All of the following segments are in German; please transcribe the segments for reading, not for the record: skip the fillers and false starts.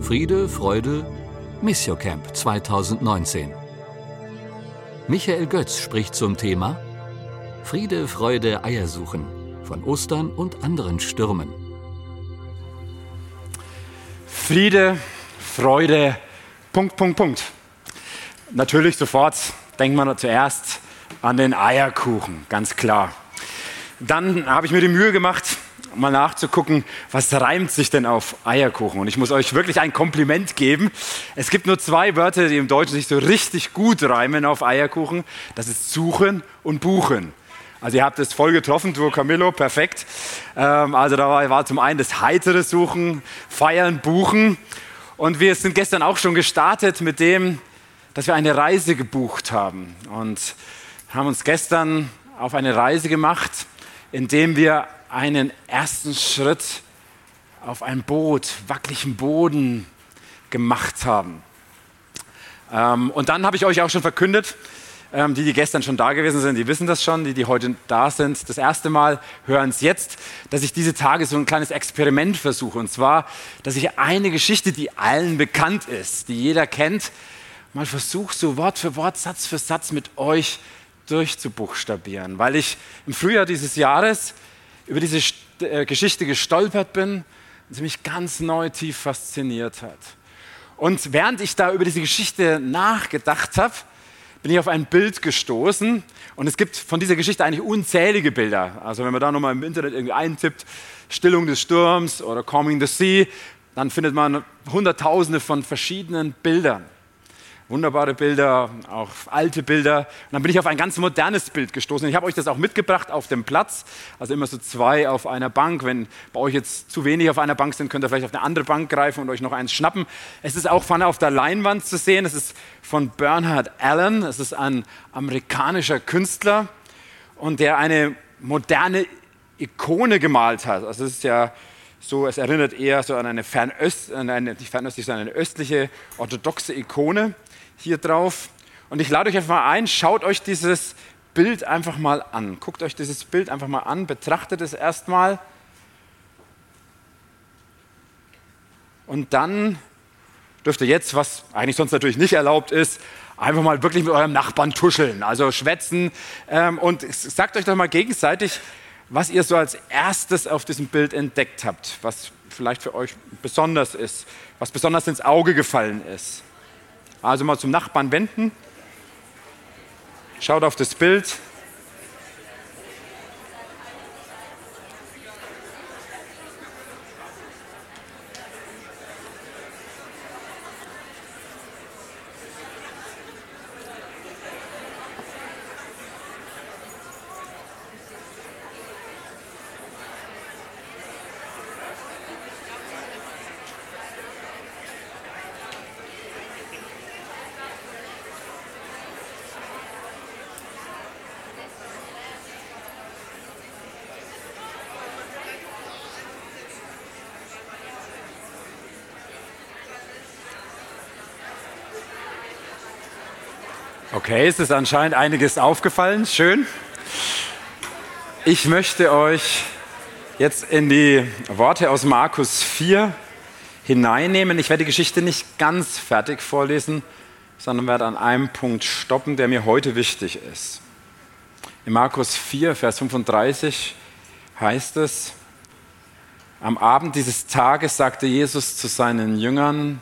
Friede, Freude, Missiocamp 2019. Michael Götz spricht zum Thema Friede, Freude, Eiersuchen von Ostern und anderen Stürmen. Friede, Freude, ... Natürlich sofort denkt man zuerst an den Eierkuchen, ganz klar. Dann habe ich mir die Mühe gemacht, mal nachzugucken, was reimt sich denn auf Eierkuchen? Und ich muss euch wirklich ein Kompliment geben. Es gibt nur 2 Wörter, die im Deutschen sich so richtig gut reimen auf Eierkuchen. Das ist suchen und buchen. Also ihr habt es voll getroffen, Duo Camillo, perfekt. Also da war zum einen das heitere Suchen, Feiern, Buchen. Und wir sind gestern auch schon gestartet mit dem, dass wir eine Reise gebucht haben. Und haben uns gestern auf eine Reise gemacht, indem wir einen ersten Schritt auf ein Boot, wackeligen Boden gemacht haben. Und dann habe ich euch auch schon verkündet, die gestern schon da gewesen sind, die wissen das schon, die heute da sind, das erste Mal hören es jetzt, dass ich diese Tage so ein kleines Experiment versuche. Und zwar, dass ich eine Geschichte, die allen bekannt ist, die jeder kennt, mal versuche, so Wort für Wort, Satz für Satz mit euch durchzubuchstabieren. Weil ich im Frühjahr dieses Jahres über diese Geschichte gestolpert bin und sie mich ganz neu tief fasziniert hat. Und während ich da über diese Geschichte nachgedacht habe, bin ich auf ein Bild gestoßen und es gibt von dieser Geschichte eigentlich unzählige Bilder. Also wenn man da nochmal im Internet irgendwie eintippt, Stillung des Sturms oder Calming the Sea, dann findet man Hunderttausende von verschiedenen Bildern. Wunderbare Bilder, auch alte Bilder. Und dann bin ich auf ein ganz modernes Bild gestoßen. Ich habe euch das auch mitgebracht auf dem Platz. Also immer so 2 auf einer Bank. Wenn bei euch jetzt zu wenig auf einer Bank sind, könnt ihr vielleicht auf eine andere Bank greifen und euch noch eins schnappen. Es ist auch vorne auf der Leinwand zu sehen. Es ist von Bernard Allen. Es ist ein amerikanischer Künstler und der eine moderne Ikone gemalt hat. Also es ist ja so, es erinnert eher so an eine eine östliche orthodoxe Ikone hier drauf. Und ich lade euch einfach mal ein, schaut euch dieses Bild einfach mal an. Guckt euch dieses Bild einfach mal an, betrachtet es erstmal. Und dann dürft ihr jetzt, was eigentlich sonst natürlich nicht erlaubt ist, einfach mal wirklich mit eurem Nachbarn tuscheln, also schwätzen. Und sagt euch doch mal gegenseitig, was ihr so als erstes auf diesem Bild entdeckt habt, was vielleicht für euch besonders ist, was besonders ins Auge gefallen ist. Also mal zum Nachbarn wenden, schaut auf das Bild. Okay, es ist anscheinend einiges aufgefallen. Schön. Ich möchte euch jetzt in die Worte aus Markus 4 hineinnehmen. Ich werde die Geschichte nicht ganz fertig vorlesen, sondern werde an einem Punkt stoppen, der mir heute wichtig ist. In Markus 4, Vers 35 heißt es: Am Abend dieses Tages sagte Jesus zu seinen Jüngern: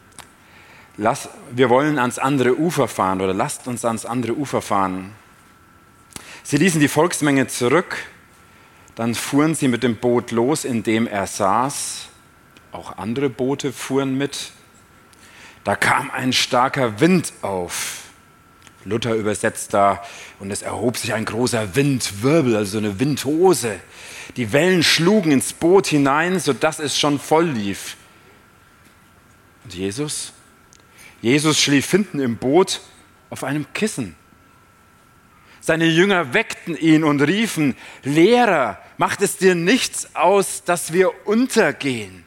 Wir wollen ans andere Ufer fahren oder lasst uns ans andere Ufer fahren. Sie ließen die Volksmenge zurück, dann fuhren sie mit dem Boot los, in dem er saß. Auch andere Boote fuhren mit. Da kam ein starker Wind auf. Luther übersetzt da, und es erhob sich ein großer Windwirbel, also eine Windhose. Die Wellen schlugen ins Boot hinein, sodass es schon voll lief. Und Jesus schlief hinten im Boot auf einem Kissen. Seine Jünger weckten ihn und riefen: Lehrer, macht es dir nichts aus, dass wir untergehen?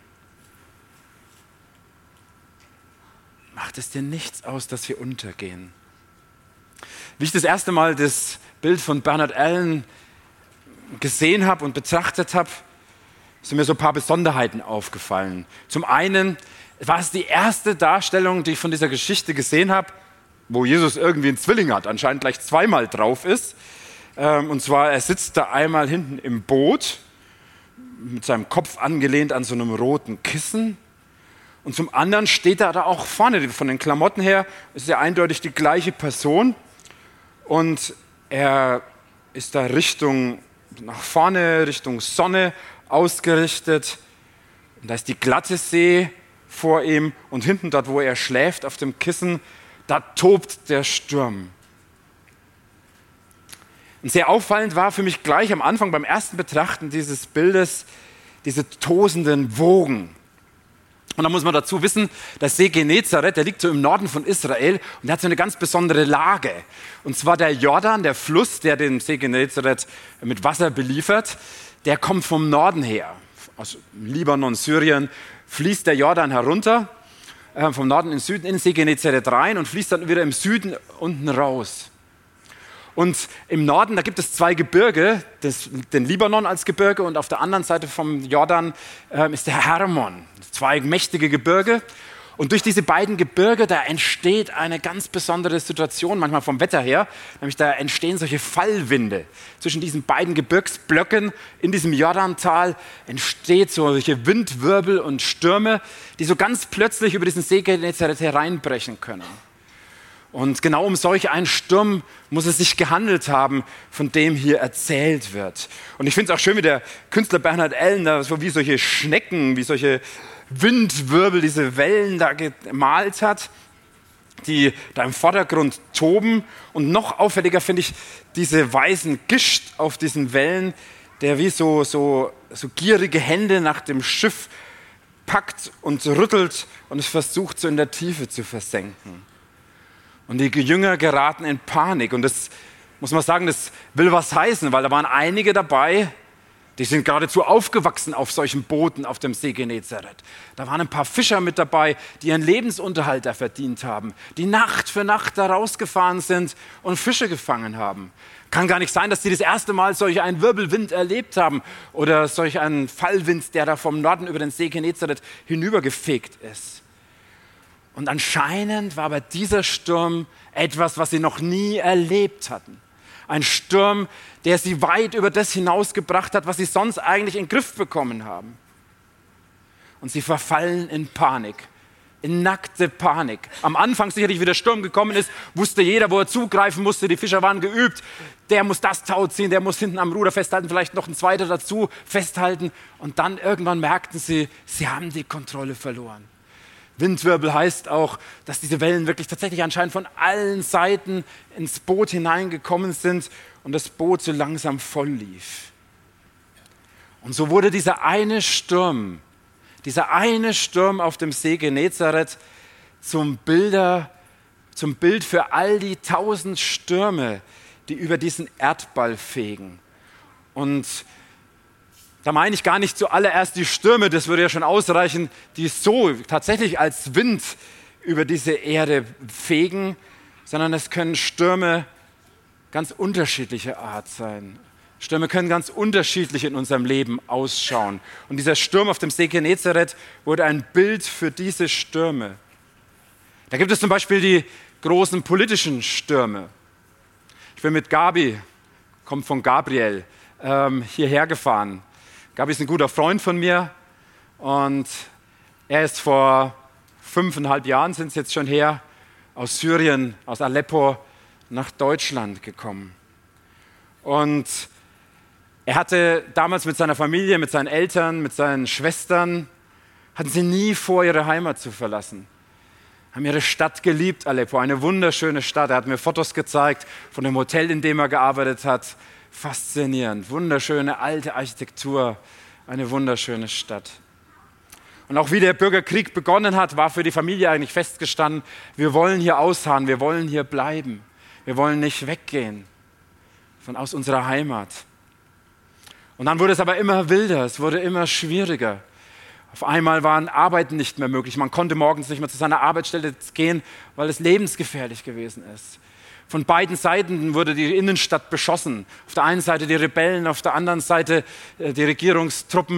Macht es dir nichts aus, dass wir untergehen? Wie ich das erste Mal das Bild von Bernard Allen gesehen habe und betrachtet habe, sind mir so ein paar Besonderheiten aufgefallen. Zum einen war es die erste Darstellung, die ich von dieser Geschichte gesehen habe, wo Jesus irgendwie einen Zwilling hat, anscheinend gleich zweimal drauf ist. Und zwar, er sitzt da einmal hinten im Boot, mit seinem Kopf angelehnt an so einem roten Kissen. Und zum anderen steht er da auch vorne, von den Klamotten her, ist er eindeutig die gleiche Person. Und er ist da nach vorne, Richtung Sonne ausgerichtet. Und da ist die glatte See vor ihm und hinten dort, wo er schläft, auf dem Kissen, da tobt der Sturm. Und sehr auffallend war für mich gleich am Anfang beim ersten Betrachten dieses Bildes diese tosenden Wogen. Und da muss man dazu wissen, der See Genezareth, der liegt so im Norden von Israel und der hat so eine ganz besondere Lage. Und zwar der Jordan, der Fluss, der den See Genezareth mit Wasser beliefert, der kommt vom Norden her. Aus Libanon, Syrien fließt der Jordan herunter, vom Norden in den Süden in den See Genezareth rein und fließt dann wieder im Süden unten raus. Und im Norden, da gibt es zwei Gebirge, den Libanon als Gebirge und auf der anderen Seite vom Jordan ist der Hermon, zwei mächtige Gebirge. Und durch diese beiden Gebirge, da entsteht eine ganz besondere Situation, manchmal vom Wetter her, nämlich da entstehen solche Fallwinde. Zwischen diesen beiden Gebirgsblöcken in diesem Jordantal entsteht solche Windwirbel und Stürme, die so ganz plötzlich über diesen See Genezareth hereinbrechen können. Und genau um solch einen Sturm muss es sich gehandelt haben, von dem hier erzählt wird. Und ich finde es auch schön, wie der Künstler Bernhard Ellen da so wie solche Schnecken, wie solche Windwirbel, diese Wellen da gemalt hat, die da im Vordergrund toben. Und noch auffälliger finde ich diese weißen Gischt auf diesen Wellen, der wie so gierige Hände nach dem Schiff packt und rüttelt und es versucht, so in der Tiefe zu versenken. Und die Jünger geraten in Panik. Und das muss man sagen, das will was heißen, weil da waren einige dabei, die sind geradezu aufgewachsen auf solchen Booten auf dem See Genezareth. Da waren ein paar Fischer mit dabei, die ihren Lebensunterhalt da verdient haben, die Nacht für Nacht da rausgefahren sind und Fische gefangen haben. Kann gar nicht sein, dass die das erste Mal solch einen Wirbelwind erlebt haben oder solch einen Fallwind, der da vom Norden über den See Genezareth hinübergefegt ist. Und anscheinend war aber dieser Sturm etwas, was sie noch nie erlebt hatten. Ein Sturm, der sie weit über das hinausgebracht hat, was sie sonst eigentlich in den Griff bekommen haben. Und sie verfallen in Panik, in nackte Panik. Am Anfang sicherlich, wie der Sturm gekommen ist, wusste jeder, wo er zugreifen musste. Die Fischer waren geübt. Der muss das Tau ziehen, der muss hinten am Ruder festhalten, vielleicht noch ein zweiter dazu festhalten. Und dann irgendwann merkten sie, sie haben die Kontrolle verloren. Windwirbel heißt auch, dass diese Wellen wirklich tatsächlich anscheinend von allen Seiten ins Boot hineingekommen sind und das Boot so langsam voll lief. Und so wurde dieser eine Sturm auf dem See Genezareth zum Bild für all die 1000 Stürme, die über diesen Erdball fegen. Und da meine ich gar nicht zuallererst die Stürme, das würde ja schon ausreichen, die so tatsächlich als Wind über diese Erde fegen, sondern es können Stürme ganz unterschiedlicher Art sein. Stürme können ganz unterschiedlich in unserem Leben ausschauen. Und dieser Sturm auf dem See Genezareth wurde ein Bild für diese Stürme. Da gibt es zum Beispiel die großen politischen Stürme. Ich bin mit Gabi, kommt von Gabriel, hierher gefahren. Gabi ist ein guter Freund von mir und er ist vor 5,5 Jahren, sind es jetzt schon her, aus Syrien, aus Aleppo nach Deutschland gekommen. Und er hatte damals mit seiner Familie, mit seinen Eltern, mit seinen Schwestern, hatten sie nie vor, ihre Heimat zu verlassen. Haben ihre Stadt geliebt, Aleppo, eine wunderschöne Stadt. Er hat mir Fotos gezeigt von dem Hotel, in dem er gearbeitet hat. Faszinierend, wunderschöne alte Architektur, eine wunderschöne Stadt. Und auch wie der Bürgerkrieg begonnen hat, war für die Familie eigentlich festgestanden, wir wollen hier ausharren, wir wollen hier bleiben, wir wollen nicht weggehen aus unserer Heimat. Und dann wurde es aber immer wilder, es wurde immer schwieriger. Auf einmal waren Arbeiten nicht mehr möglich, man konnte morgens nicht mehr zu seiner Arbeitsstelle gehen, weil es lebensgefährlich gewesen ist. Von beiden Seiten wurde die Innenstadt beschossen. Auf der einen Seite die Rebellen, auf der anderen Seite die Regierungstruppen.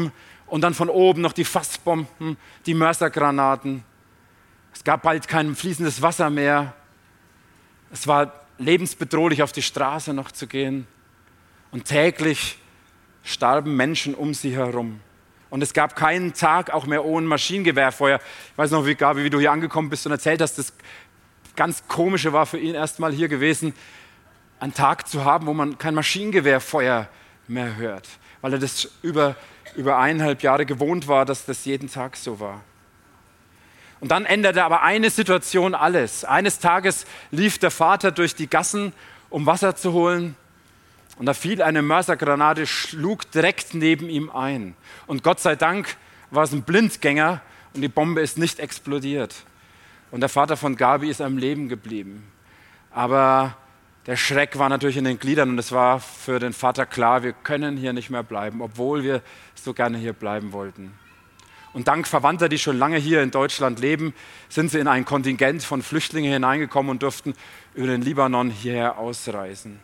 Und dann von oben noch die Fassbomben, die Mörsergranaten. Es gab bald kein fließendes Wasser mehr. Es war lebensbedrohlich, auf die Straße noch zu gehen. Und täglich starben Menschen um sie herum. Und es gab keinen Tag auch mehr ohne Maschinengewehrfeuer. Ich weiß noch, Gabi, wie du hier angekommen bist und erzählt hast, das ganz Komische war für ihn erstmal hier gewesen, einen Tag zu haben, wo man kein Maschinengewehrfeuer mehr hört. Weil er das über 1,5 Jahre gewohnt war, dass das jeden Tag so war. Und dann änderte aber eine Situation alles. Eines Tages lief der Vater durch die Gassen, um Wasser zu holen. Und da fiel eine Mörsergranate, schlug direkt neben ihm ein. Und Gott sei Dank war es ein Blindgänger und die Bombe ist nicht explodiert. Und der Vater von Gabi ist am Leben geblieben. Aber der Schreck war natürlich in den Gliedern und es war für den Vater klar, wir können hier nicht mehr bleiben, obwohl wir so gerne hier bleiben wollten. Und dank Verwandter, die schon lange hier in Deutschland leben, sind sie in ein Kontingent von Flüchtlingen hineingekommen und durften über den Libanon hierher ausreisen.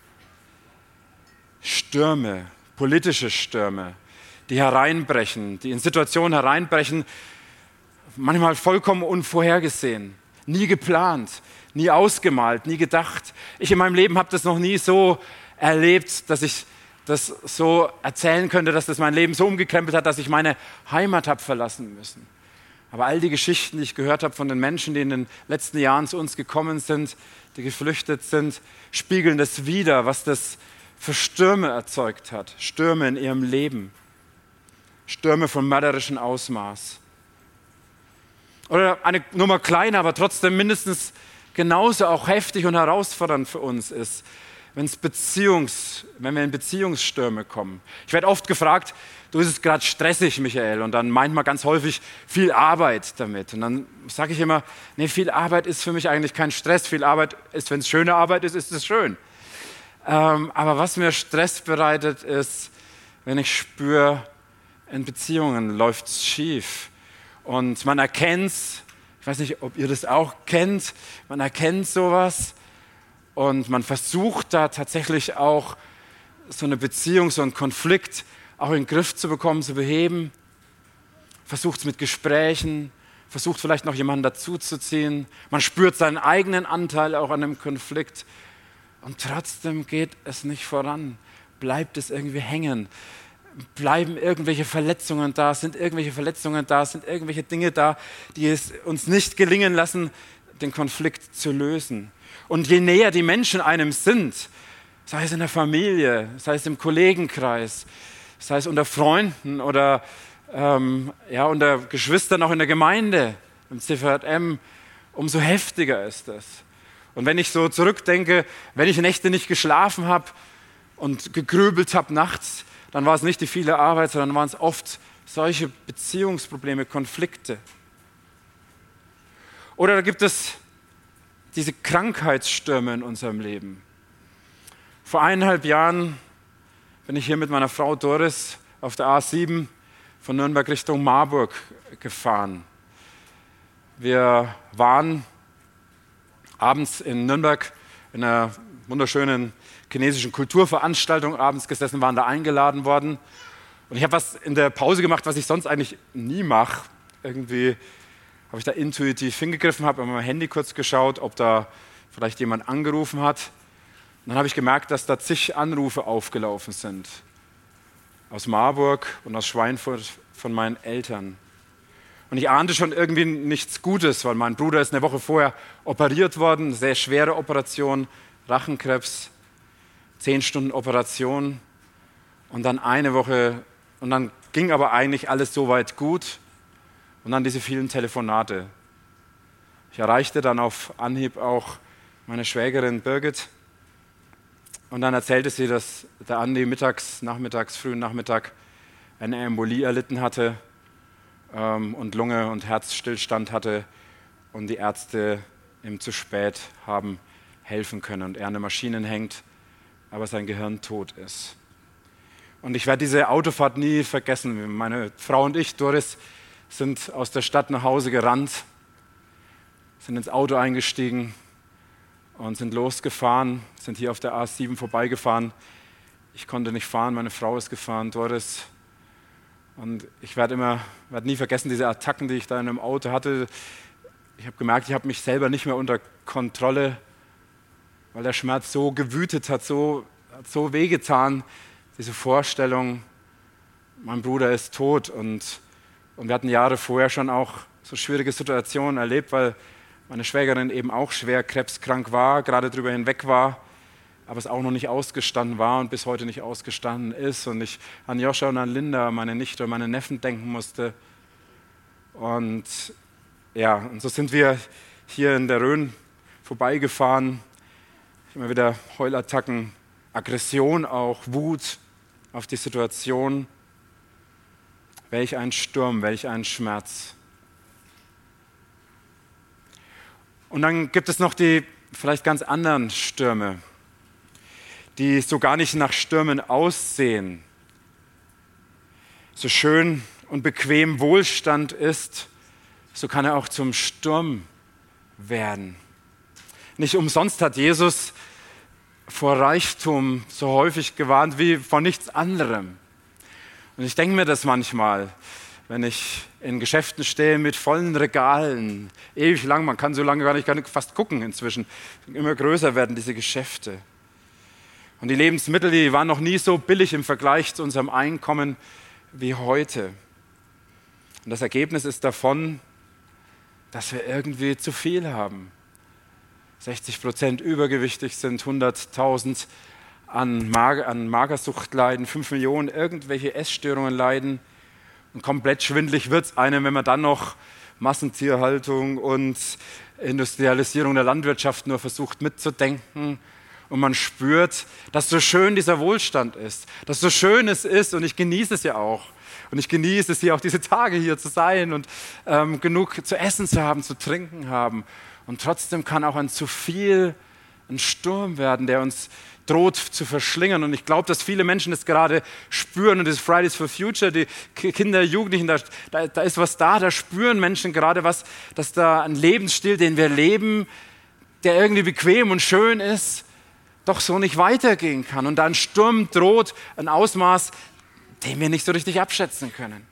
Stürme, politische Stürme, die hereinbrechen, die in Situationen hereinbrechen, manchmal vollkommen unvorhergesehen, nie geplant, nie ausgemalt, nie gedacht. Ich in meinem Leben habe das noch nie so erlebt, dass ich das so erzählen könnte, dass das mein Leben so umgekrempelt hat, dass ich meine Heimat habe verlassen müssen. Aber all die Geschichten, die ich gehört habe von den Menschen, die in den letzten Jahren zu uns gekommen sind, die geflüchtet sind, spiegeln das wider, was das für Stürme erzeugt hat. Stürme in ihrem Leben. Stürme von mörderischem Ausmaß. Oder eine Nummer kleiner, aber trotzdem mindestens genauso auch heftig und herausfordernd für uns ist, wenn wir in Beziehungsstürme kommen. Ich werde oft gefragt, du, ist es gerade stressig, Michael? Und dann meint man ganz häufig viel Arbeit damit. Und dann sage ich immer, nee, viel Arbeit ist für mich eigentlich kein Stress. Viel Arbeit ist, wenn es schöne Arbeit ist, ist es schön. Aber was mir Stress bereitet, ist, wenn ich spüre, in Beziehungen läuft es schief. Und man erkennt es, ich weiß nicht, ob ihr das auch kennt, man erkennt sowas und man versucht da tatsächlich auch so eine Beziehung, so einen Konflikt auch in den Griff zu bekommen, zu beheben. Versucht es mit Gesprächen, versucht vielleicht noch jemanden dazuzuziehen. Man spürt seinen eigenen Anteil auch an dem Konflikt. Und trotzdem geht es nicht voran, bleibt es irgendwie hängen, bleiben irgendwelche Verletzungen da, sind irgendwelche Dinge da, die es uns nicht gelingen lassen, den Konflikt zu lösen. Und je näher die Menschen einem sind, sei es in der Familie, sei es im Kollegenkreis, sei es unter Freunden oder unter Geschwistern auch in der Gemeinde, im CVM, umso heftiger ist das. Und wenn ich so zurückdenke, wenn ich Nächte nicht geschlafen habe und gegrübelt habe nachts, dann war es nicht die viele Arbeit, sondern waren es oft solche Beziehungsprobleme, Konflikte. Oder da gibt es diese Krankheitsstürme in unserem Leben. Vor 1,5 Jahren bin ich hier mit meiner Frau Doris auf der A7 von Nürnberg Richtung Marburg gefahren. Wir waren abends in Nürnberg in einer wunderschönen chinesischen Kulturveranstaltung abends gesessen, waren da eingeladen worden. Und ich habe was in der Pause gemacht, was ich sonst eigentlich nie mache. Irgendwie habe ich da intuitiv hingegriffen, habe auf mein Handy kurz geschaut, ob da vielleicht jemand angerufen hat. Und dann habe ich gemerkt, dass da zig Anrufe aufgelaufen sind. Aus Marburg und aus Schweinfurt von meinen Eltern. Und ich ahnte schon irgendwie nichts Gutes, weil mein Bruder ist eine Woche vorher operiert worden, eine sehr schwere Operation, Rachenkrebs, 10 Stunden Operation und dann eine Woche, und dann ging aber eigentlich alles soweit gut und dann diese vielen Telefonate. Ich erreichte dann auf Anhieb auch meine Schwägerin Birgit und dann erzählte sie, dass der Andi frühen Nachmittag eine Embolie erlitten hatte und Lunge- und Herzstillstand hatte und die Ärzte ihm zu spät haben helfen können und er an den Maschinen hängt, aber sein Gehirn tot ist. Und ich werde diese Autofahrt nie vergessen. Meine Frau und ich, Doris, sind aus der Stadt nach Hause gerannt, sind ins Auto eingestiegen und sind losgefahren, sind hier auf der A7 vorbeigefahren. Ich konnte nicht fahren, meine Frau ist gefahren, Doris. Und ich werde nie vergessen, diese Attacken, die ich da in einem Auto hatte. Ich habe gemerkt, ich habe mich selber nicht mehr unter Kontrolle, weil der Schmerz so gewütet hat, hat so wehgetan, diese Vorstellung, mein Bruder ist tot. Und wir hatten Jahre vorher schon auch so schwierige Situationen erlebt, weil meine Schwägerin eben auch schwer krebskrank war, gerade drüber hinweg war, aber es auch noch nicht ausgestanden war und bis heute nicht ausgestanden ist. Und ich an Joscha und an Linda, meine Nichte und meine Neffen denken musste. Und so sind wir hier in der Rhön vorbeigefahren. Immer wieder Heulattacken, Aggression auch, Wut auf die Situation. Welch ein Sturm, welch ein Schmerz. Und dann gibt es noch die vielleicht ganz anderen Stürme, die so gar nicht nach Stürmen aussehen. So schön und bequem Wohlstand ist, so kann er auch zum Sturm werden. Nicht umsonst hat Jesus vor Reichtum so häufig gewarnt wie vor nichts anderem. Und ich denke mir das manchmal, wenn ich in Geschäften stehe mit vollen Regalen, ewig lang, man kann so lange gar nicht fast gucken inzwischen, immer größer werden diese Geschäfte. Und die Lebensmittel, die waren noch nie so billig im Vergleich zu unserem Einkommen wie heute. Und das Ergebnis ist davon, dass wir irgendwie zu viel haben. 60% übergewichtig sind, 100.000 an Magersucht leiden, 5 Millionen irgendwelche Essstörungen leiden. Und komplett schwindelig wird es einem, wenn man dann noch Massentierhaltung und Industrialisierung der Landwirtschaft nur versucht mitzudenken. Und man spürt, dass so schön dieser Wohlstand ist, dass so schön es ist und ich genieße es ja auch. Und ich genieße es hier auch diese Tage hier zu sein und genug zu essen zu haben, zu trinken haben. Und trotzdem kann auch ein zu viel ein Sturm werden, der uns droht zu verschlingen. Und ich glaube, dass viele Menschen das gerade spüren. Und das Fridays for Future, die Kinder, Jugendlichen, da ist was da spüren Menschen gerade was, dass da ein Lebensstil, den wir leben, der irgendwie bequem und schön ist, doch so nicht weitergehen kann. Und da ein Sturm droht, ein Ausmaß, den wir nicht so richtig abschätzen können.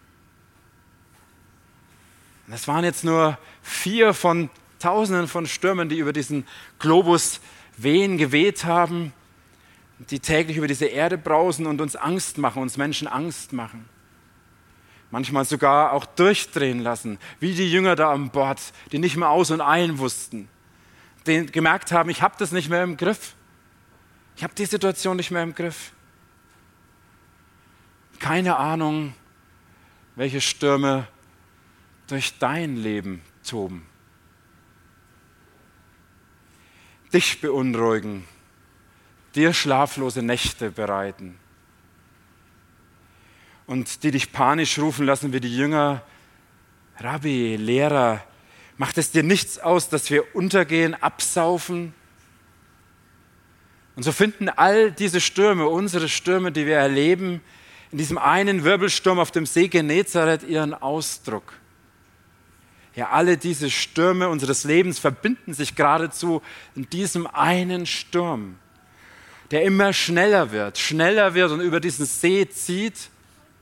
Und das waren jetzt nur 4 von Tausenden von Stürmen, die über diesen Globus geweht haben, die täglich über diese Erde brausen und uns Angst machen, uns Menschen Angst machen. Manchmal sogar auch durchdrehen lassen, wie die Jünger da an Bord, die nicht mehr aus und ein wussten, die gemerkt haben, ich habe das nicht mehr im Griff. Ich habe die Situation nicht mehr im Griff. Keine Ahnung, welche Stürme durch dein Leben toben. Dich beunruhigen, dir schlaflose Nächte bereiten und die dich panisch rufen lassen wie die Jünger, Rabbi, Lehrer, macht es dir nichts aus, dass wir untergehen, absaufen? Und so finden all diese Stürme, unsere Stürme, die wir erleben, in diesem einen Wirbelsturm auf dem See Genezareth ihren Ausdruck. Ja, alle diese Stürme unseres Lebens verbinden sich geradezu in diesem einen Sturm, der immer schneller wird und über diesen See zieht,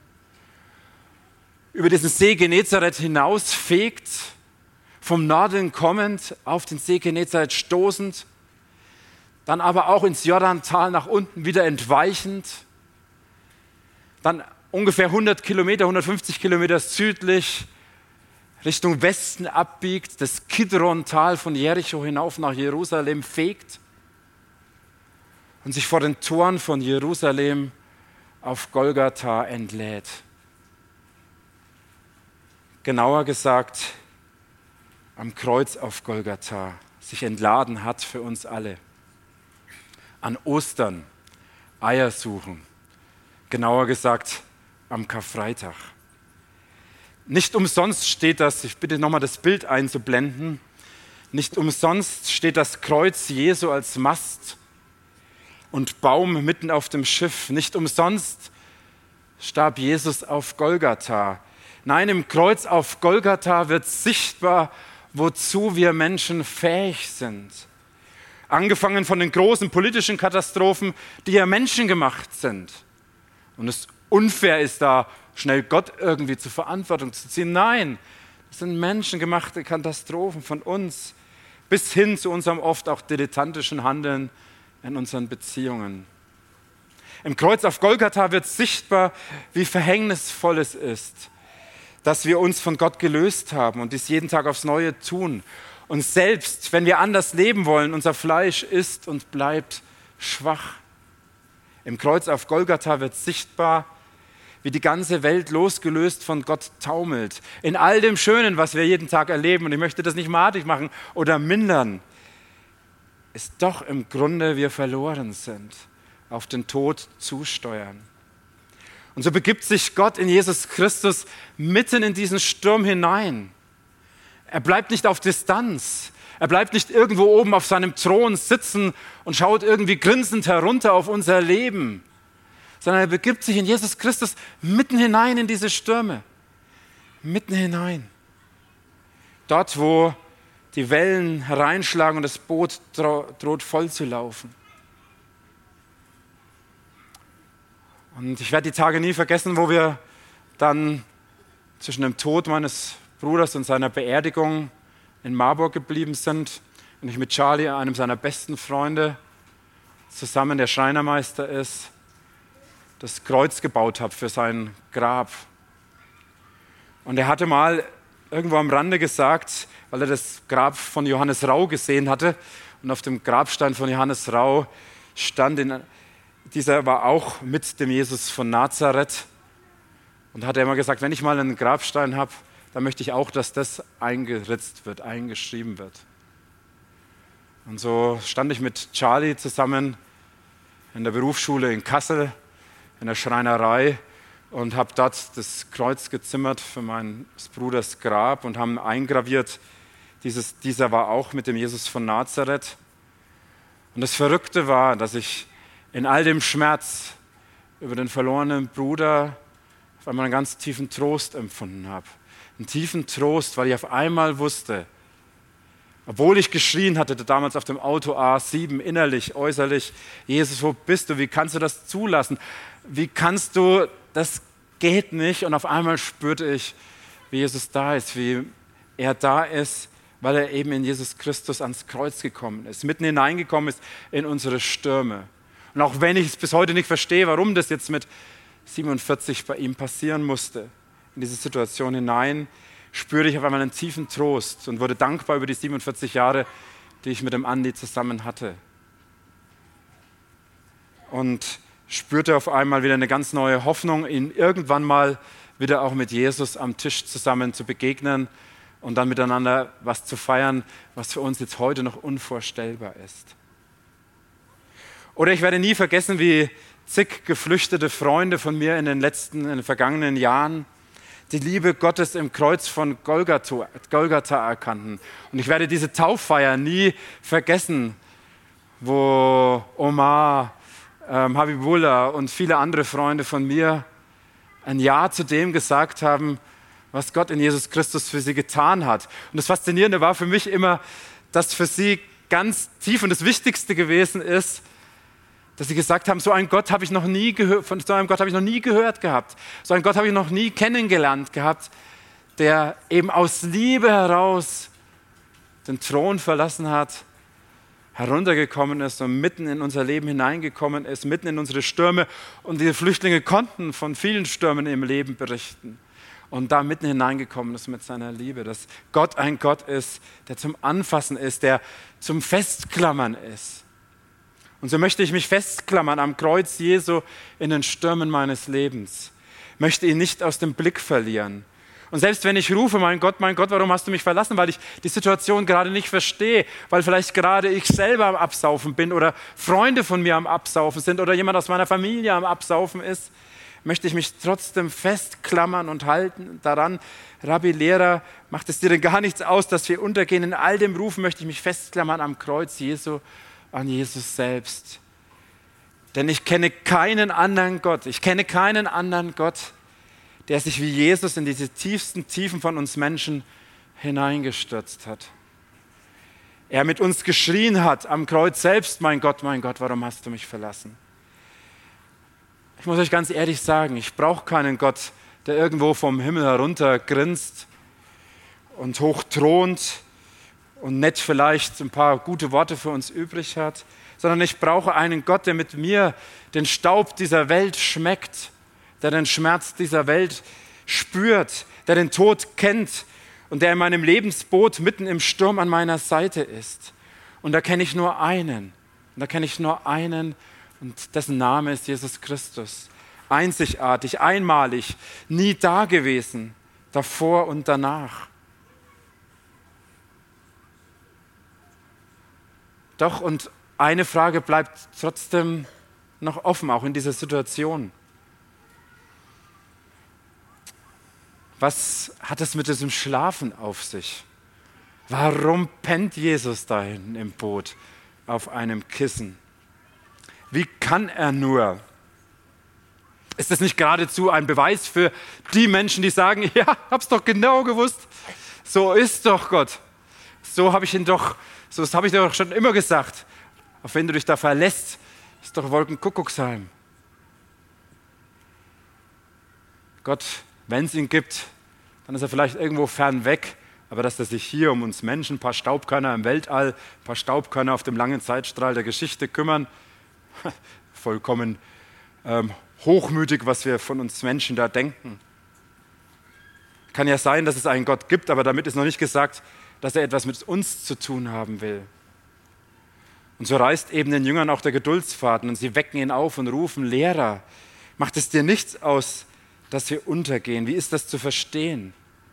über diesen See Genezareth hinausfegt, vom Norden kommend, auf den See Genezareth stoßend, dann aber auch ins Jordantal nach unten wieder entweichend, dann ungefähr 150 Kilometer südlich Richtung Westen abbiegt, das Kidron-Tal von Jericho hinauf nach Jerusalem fegt und sich vor den Toren von Jerusalem auf Golgatha entlädt. Genauer gesagt, am Kreuz auf Golgatha sich entladen hat für uns alle. An Ostern Eier suchen, genauer gesagt am Karfreitag. Nicht umsonst steht das, ich bitte nochmal das Bild einzublenden, nicht umsonst steht das Kreuz Jesu als Mast und Baum mitten auf dem Schiff. Nicht umsonst starb Jesus auf Golgatha. Nein, im Kreuz auf Golgatha wird sichtbar, wozu wir Menschen fähig sind. Angefangen von den großen politischen Katastrophen, die ja menschengemacht sind. Und es unfair ist, da schnell Gott irgendwie zur Verantwortung zu ziehen. Nein, das sind menschengemachte Katastrophen von uns, bis hin zu unserem oft auch dilettantischen Handeln in unseren Beziehungen. Im Kreuz auf Golgatha wird sichtbar, wie verhängnisvoll es ist, dass wir uns von Gott gelöst haben und dies jeden Tag aufs Neue tun. Und selbst wenn wir anders leben wollen, unser Fleisch ist und bleibt schwach. Im Kreuz auf Golgatha wird sichtbar, wie die ganze Welt losgelöst von Gott taumelt. In all dem Schönen, was wir jeden Tag erleben, und ich möchte das nicht madig machen oder mindern, ist doch im Grunde wir verloren sind, auf den Tod zusteuern. Und so begibt sich Gott in Jesus Christus mitten in diesen Sturm hinein. Er bleibt nicht auf Distanz. Er bleibt nicht irgendwo oben auf seinem Thron sitzen und schaut irgendwie grinsend herunter auf unser Leben, sondern er begibt sich in Jesus Christus mitten hinein in diese Stürme. Mitten hinein. Dort, wo die Wellen hereinschlagen und das Boot droht voll zu laufen. Und ich werde die Tage nie vergessen, wo wir dann zwischen dem Tod meines Bruders und seiner Beerdigung in Marburg geblieben sind und ich mit Charlie, einem seiner besten Freunde, zusammen, der Schreinermeister ist, das Kreuz gebaut habe für sein Grab. Und er hatte mal irgendwo am Rande gesagt, weil er das Grab von Johannes Rau gesehen hatte und auf dem Grabstein von Johannes Rau stand, dieser war auch mit dem Jesus von Nazareth, und hat er immer gesagt, wenn ich mal einen Grabstein habe, dann möchte ich auch, dass das eingeritzt wird, eingeschrieben wird. Und so stand ich mit Charlie zusammen in der Berufsschule in Kassel, in der Schreinerei, und habe dort das Kreuz gezimmert für meines Bruders Grab und haben eingraviert, dieser war auch mit dem Jesus von Nazareth. Und das Verrückte war, dass ich in all dem Schmerz über den verlorenen Bruder auf einmal einen ganz tiefen Trost empfunden habe. Einen tiefen Trost, weil ich auf einmal wusste, obwohl ich geschrien hatte damals auf dem Auto A7, innerlich, äußerlich, Jesus, wo bist du? Wie kannst du das zulassen? Wie kannst du, das geht nicht. Und auf einmal spürte ich, wie Jesus da ist, wie er da ist, weil er eben in Jesus Christus ans Kreuz gekommen ist, mitten hineingekommen ist in unsere Stürme. Und auch wenn ich es bis heute nicht verstehe, warum das jetzt mit 47 bei ihm passieren musste, in diese Situation hinein, spürte ich auf einmal einen tiefen Trost und wurde dankbar über die 47 Jahre, die ich mit dem Andi zusammen hatte. Und spürte auf einmal wieder eine ganz neue Hoffnung, ihn irgendwann mal wieder auch mit Jesus am Tisch zusammen zu begegnen und dann miteinander was zu feiern, was für uns jetzt heute noch unvorstellbar ist. Oder ich werde nie vergessen, wie zig geflüchtete Freunde von mir in den vergangenen Jahren die Liebe Gottes im Kreuz von Golgatha erkannten. Und ich werde diese Tauffeier nie vergessen, wo Omar, Habibullah und viele andere Freunde von mir ein Ja zu dem gesagt haben, was Gott in Jesus Christus für sie getan hat. Und das Faszinierende war für mich immer, dass für sie ganz tief und das Wichtigste gewesen ist, dass sie gesagt haben, so einen Gott habe ich noch nie gehört, von so einem Gott habe ich noch nie gehört gehabt. So einen Gott habe ich noch nie kennengelernt gehabt, der eben aus Liebe heraus den Thron verlassen hat, heruntergekommen ist und mitten in unser Leben hineingekommen ist, mitten in unsere Stürme. Und diese Flüchtlinge konnten von vielen Stürmen im Leben berichten. Und da mitten hineingekommen ist mit seiner Liebe, dass Gott ein Gott ist, der zum Anfassen ist, der zum Festklammern ist. Und so möchte ich mich festklammern am Kreuz Jesu in den Stürmen meines Lebens. Möchte ihn nicht aus dem Blick verlieren. Und selbst wenn ich rufe, mein Gott, warum hast du mich verlassen? Weil ich die Situation gerade nicht verstehe, weil vielleicht gerade ich selber am Absaufen bin oder Freunde von mir am Absaufen sind oder jemand aus meiner Familie am Absaufen ist, möchte ich mich trotzdem festklammern und halten daran. Rabbi, Lehrer, macht es dir denn gar nichts aus, dass wir untergehen? In all dem Rufen möchte ich mich festklammern am Kreuz Jesu, an Jesus selbst. Denn ich kenne keinen anderen Gott. Ich kenne keinen anderen Gott, der sich wie Jesus in diese tiefsten Tiefen von uns Menschen hineingestürzt hat. Er mit uns geschrien hat am Kreuz selbst, mein Gott, warum hast du mich verlassen? Ich muss euch ganz ehrlich sagen, ich brauche keinen Gott, der irgendwo vom Himmel herunter grinst und hoch thront und nett vielleicht ein paar gute Worte für uns übrig hat, sondern ich brauche einen Gott, der mit mir den Staub dieser Welt schmeckt, der den Schmerz dieser Welt spürt, der den Tod kennt und der in meinem Lebensboot mitten im Sturm an meiner Seite ist. Und da kenne ich nur einen. Und dessen Name ist Jesus Christus. Einzigartig, einmalig, nie dagewesen, davor und danach. Doch, und eine Frage bleibt trotzdem noch offen, auch in dieser Situation. Was hat es mit diesem Schlafen auf sich? Warum pennt Jesus da hinten im Boot auf einem Kissen? Wie kann er nur? Ist das nicht geradezu ein Beweis für die Menschen, die sagen, ja, hab's doch genau gewusst. So ist doch Gott. So habe ich dir doch schon immer gesagt. Auf wen du dich da verlässt, ist doch Wolkenkuckucksheim. Gott, wenn es ihn gibt, dann ist er vielleicht irgendwo fern weg, aber dass er sich hier um uns Menschen, ein paar Staubkörner im Weltall, ein paar Staubkörner auf dem langen Zeitstrahl der Geschichte kümmern, vollkommen hochmütig, was wir von uns Menschen da denken. Kann ja sein, dass es einen Gott gibt, aber damit ist noch nicht gesagt, dass er etwas mit uns zu tun haben will. Und so reißt eben den Jüngern auch der Geduldsfaden und sie wecken ihn auf und rufen, Lehrer, macht es dir nichts aus, dass wir untergehen? Wie ist das zu verstehen?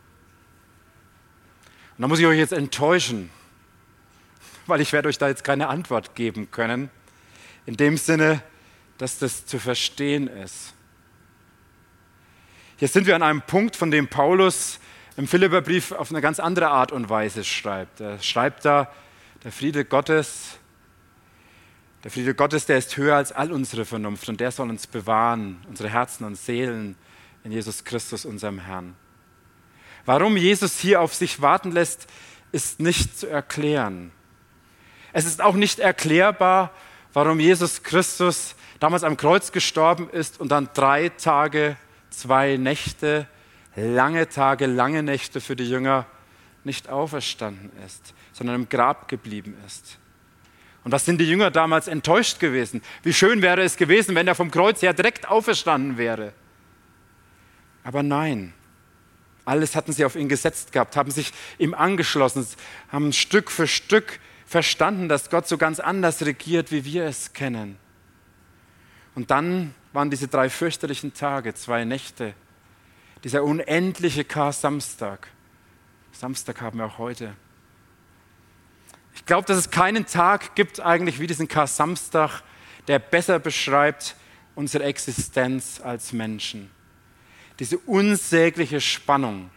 Und da muss ich euch jetzt enttäuschen, weil ich werde euch da jetzt keine Antwort geben können, in dem Sinne, dass das zu verstehen ist. Hier sind wir an einem Punkt, von dem Paulus im Philipperbrief auf eine ganz andere Art und Weise schreibt. Er schreibt da, der Friede Gottes, der ist höher als all unsere Vernunft und der soll uns bewahren, unsere Herzen und Seelen in Jesus Christus, unserem Herrn. Warum Jesus hier auf sich warten lässt, ist nicht zu erklären. Es ist auch nicht erklärbar, warum Jesus Christus damals am Kreuz gestorben ist und dann 3 Tage, 2 Nächte, lange Tage, lange Nächte für die Jünger nicht auferstanden ist, sondern im Grab geblieben ist. Und was sind die Jünger damals enttäuscht gewesen? Wie schön wäre es gewesen, wenn er vom Kreuz her direkt auferstanden wäre. Aber nein, alles hatten sie auf ihn gesetzt gehabt, haben sich ihm angeschlossen, haben Stück für Stück verstanden, dass Gott so ganz anders regiert, wie wir es kennen. Und dann waren diese 3 fürchterlichen Tage, 2 Nächte, dieser unendliche Kar-Samstag. Samstag haben wir auch heute. Ich glaube, dass es keinen Tag gibt eigentlich wie diesen Kar-Samstag, der besser beschreibt unsere Existenz als Menschen. Diese unsägliche Spannung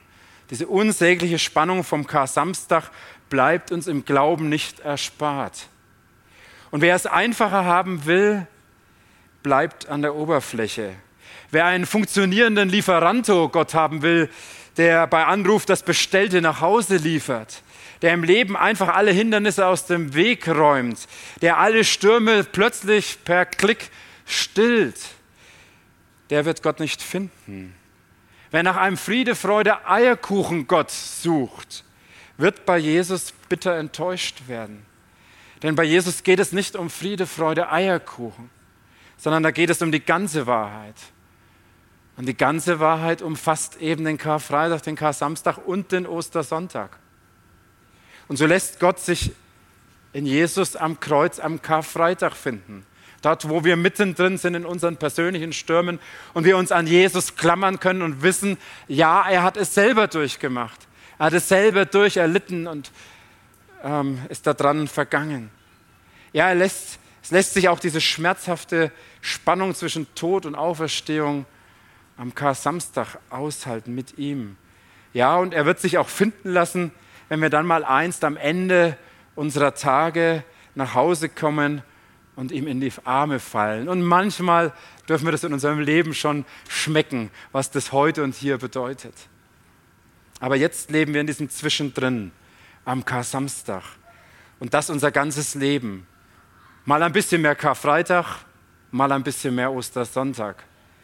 vom Kar-Samstag bleibt uns im Glauben nicht erspart. Und wer es einfacher haben will, bleibt an der Oberfläche. Wer einen funktionierenden Lieferanto Gott haben will, der bei Anruf das Bestellte nach Hause liefert, der im Leben einfach alle Hindernisse aus dem Weg räumt, der alle Stürme plötzlich per Klick stillt, der wird Gott nicht finden. Wer nach einem Friede, Freude, Eierkuchen Gott sucht, wird bei Jesus bitter enttäuscht werden. Denn bei Jesus geht es nicht um Friede, Freude, Eierkuchen, sondern da geht es um die ganze Wahrheit. Und die ganze Wahrheit umfasst eben den Karfreitag, den Kar-Samstag und den Ostersonntag. Und so lässt Gott sich in Jesus am Kreuz am Karfreitag finden. Dort, wo wir mittendrin sind in unseren persönlichen Stürmen und wir uns an Jesus klammern können und wissen, ja, er hat es selber durchgemacht. Er hat es selber durcherlitten und ist daran vergangen. Ja, es lässt sich auch diese schmerzhafte Spannung zwischen Tod und Auferstehung am Kar-Samstag aushalten mit ihm. Ja, und er wird sich auch finden lassen, wenn wir dann mal einst am Ende unserer Tage nach Hause kommen und ihm in die Arme fallen. Und manchmal dürfen wir das in unserem Leben schon schmecken, was das heute und hier bedeutet. Aber jetzt leben wir in diesem Zwischendrin am Kar-Samstag. Und das unser ganzes Leben. Mal ein bisschen mehr Karfreitag, mal ein bisschen mehr Ostersonntag.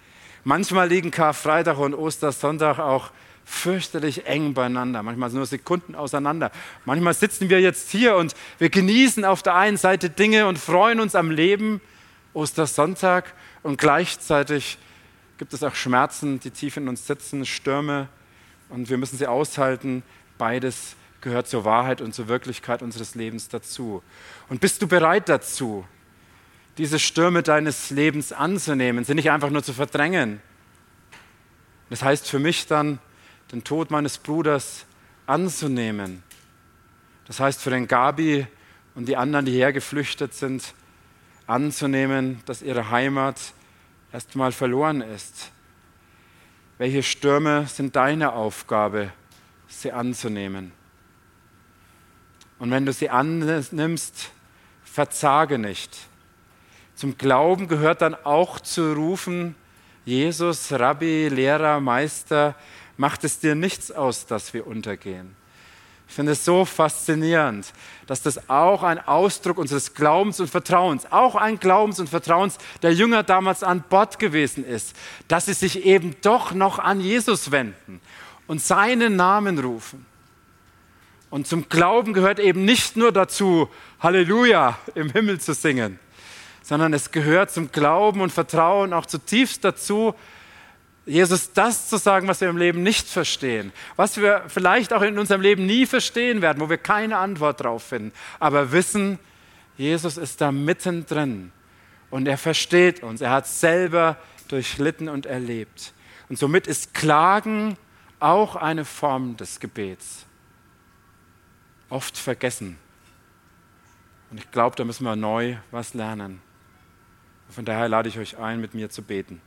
Manchmal liegen Karfreitag und Ostersonntag auch fürchterlich eng beieinander, manchmal nur Sekunden auseinander. Manchmal sitzen wir jetzt hier und wir genießen auf der einen Seite Dinge und freuen uns am Leben, Ostersonntag, und gleichzeitig gibt es auch Schmerzen, die tief in uns sitzen, Stürme, und wir müssen sie aushalten. Beides gehört zur Wahrheit und zur Wirklichkeit unseres Lebens dazu. Und bist du bereit dazu, diese Stürme deines Lebens anzunehmen, sie nicht einfach nur zu verdrängen? Das heißt für mich dann, den Tod meines Bruders anzunehmen. Das heißt für den Gabi und die anderen, die hergeflüchtet sind, anzunehmen, dass ihre Heimat erstmal verloren ist. Welche Stürme sind deine Aufgabe, sie anzunehmen? Und wenn du sie annimmst, verzage nicht. Zum Glauben gehört dann auch zu rufen: Jesus, Rabbi, Lehrer, Meister, macht es dir nichts aus, dass wir untergehen. Ich finde es so faszinierend, dass das auch ein Ausdruck unseres Glaubens und Vertrauens, auch ein Glaubens und Vertrauens der Jünger damals an Bord gewesen ist, dass sie sich eben doch noch an Jesus wenden und seinen Namen rufen. Und zum Glauben gehört eben nicht nur dazu, Halleluja im Himmel zu singen, sondern es gehört zum Glauben und Vertrauen auch zutiefst dazu, Jesus das zu sagen, was wir im Leben nicht verstehen, was wir vielleicht auch in unserem Leben nie verstehen werden, wo wir keine Antwort drauf finden, aber wissen, Jesus ist da mittendrin und er versteht uns, er hat selber durchlitten und erlebt. Und somit ist Klagen auch eine Form des Gebets. Oft vergessen. Und ich glaube, da müssen wir neu was lernen. Von daher lade ich euch ein, mit mir zu beten.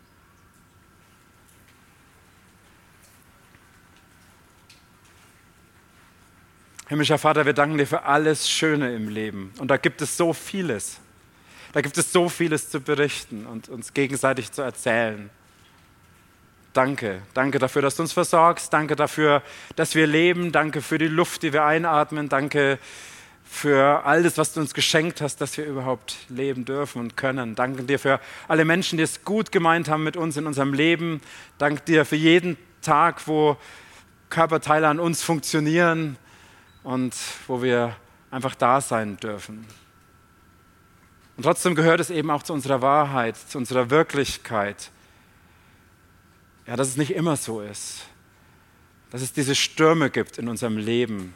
Himmlischer Vater, wir danken dir für alles Schöne im Leben. Und da gibt es so vieles. Da gibt es so vieles zu berichten und uns gegenseitig zu erzählen. Danke. Danke dafür, dass du uns versorgst. Danke dafür, dass wir leben. Danke für die Luft, die wir einatmen. Danke für all das, was du uns geschenkt hast, dass wir überhaupt leben dürfen und können. Danke dir für alle Menschen, die es gut gemeint haben mit uns in unserem Leben. Danke dir für jeden Tag, wo Körperteile an uns funktionieren und wo wir einfach da sein dürfen. Und trotzdem gehört es eben auch zu unserer Wahrheit, zu unserer Wirklichkeit, ja, dass es nicht immer so ist, dass es diese Stürme gibt in unserem Leben.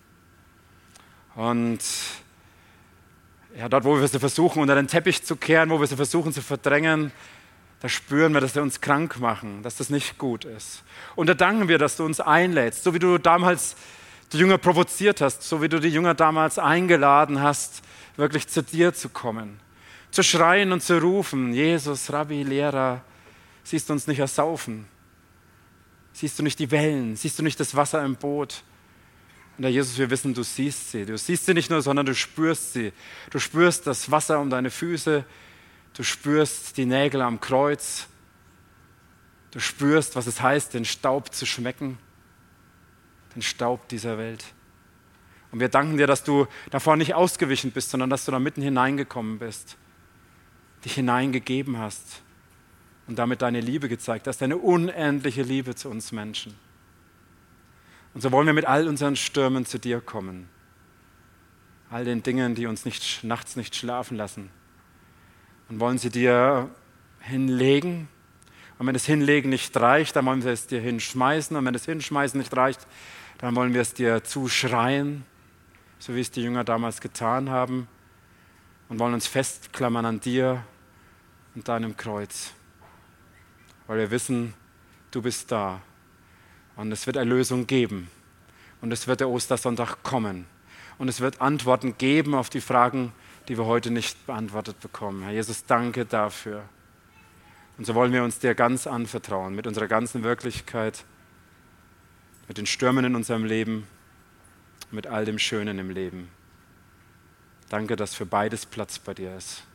Und ja, dort, wo wir sie versuchen, unter den Teppich zu kehren, wo wir sie versuchen zu verdrängen, da spüren wir, dass sie uns krank machen, dass das nicht gut ist. Und da danken wir, dass du uns einlädst, so wie du damals die Jünger provoziert hast, so wie du die Jünger damals eingeladen hast, wirklich zu dir zu kommen, zu schreien und zu rufen: Jesus, Rabbi, Lehrer, siehst du uns nicht ersaufen? Siehst du nicht die Wellen? Siehst du nicht das Wasser im Boot? Und Herr Jesus, wir wissen, du siehst sie. Du siehst sie nicht nur, sondern du spürst sie. Du spürst das Wasser um deine Füße. Du spürst die Nägel am Kreuz. Du spürst, was es heißt, den Staub zu schmecken. Den Staub dieser Welt. Und wir danken dir, dass du davor nicht ausgewichen bist, sondern dass du da mitten hineingekommen bist, dich hineingegeben hast und damit deine Liebe gezeigt hast, deine unendliche Liebe zu uns Menschen. Und so wollen wir mit all unseren Stürmen zu dir kommen, all den Dingen, die uns nachts nicht schlafen lassen, und wollen sie dir hinlegen. Und wenn das Hinlegen nicht reicht, dann wollen wir es dir hinschmeißen. Und wenn das Hinschmeißen nicht reicht, dann wollen wir es dir zuschreien, so wie es die Jünger damals getan haben, und wollen uns festklammern an dir und deinem Kreuz, weil wir wissen, du bist da und es wird Erlösung geben und es wird der Ostersonntag kommen und es wird Antworten geben auf die Fragen, die wir heute nicht beantwortet bekommen. Herr Jesus, danke dafür. Und so wollen wir uns dir ganz anvertrauen, mit unserer ganzen Wirklichkeit, mit den Stürmen in unserem Leben, mit all dem Schönen im Leben. Danke, dass für beides Platz bei dir ist.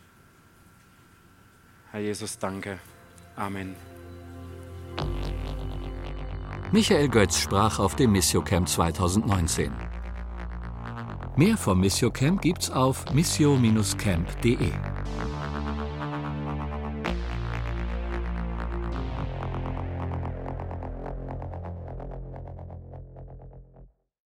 Herr Jesus, danke. Amen. Michael Götz sprach auf dem Missio Camp 2019. Mehr vom Missio Camp gibt's auf missio-camp.de.